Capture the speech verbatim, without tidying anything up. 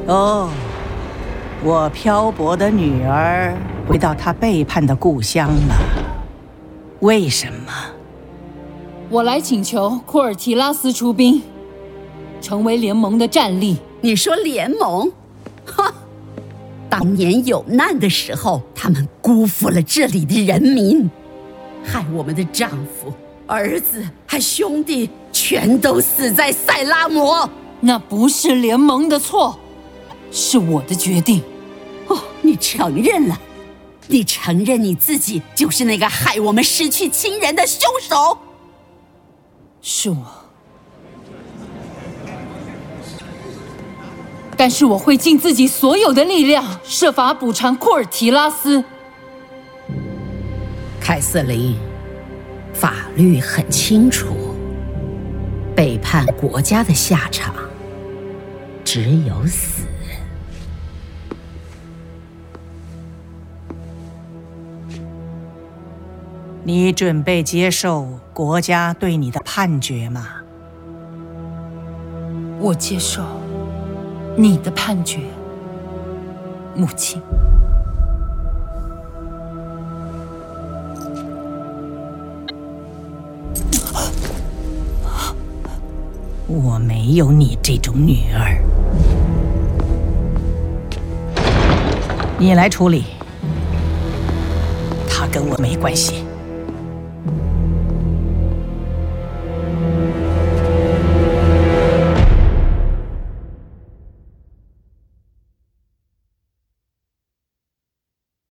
哦，我漂泊的女儿回到她背叛的故乡了。为什么？ 我来请求库尔提拉斯出兵，成为联盟的战力。 你说联盟？哈！当年有难的时候，他们辜负了这里的人民，害我们的丈夫、儿子和兄弟全都死在塞拉摩。 那不是联盟的错，是我的决定。 哦，你承认了？你承认你自己就是那个害我们失去亲人的凶手？ 是我，但是我会尽自己所有的力量，设法补偿库尔提拉斯。 凯瑟琳，法律很清楚，背叛国家的下场只有死。 你准备接受国家对你的判决吗？ 我接受你的判决，母亲。 我没有你这种女儿，你来处理，她跟我没关系。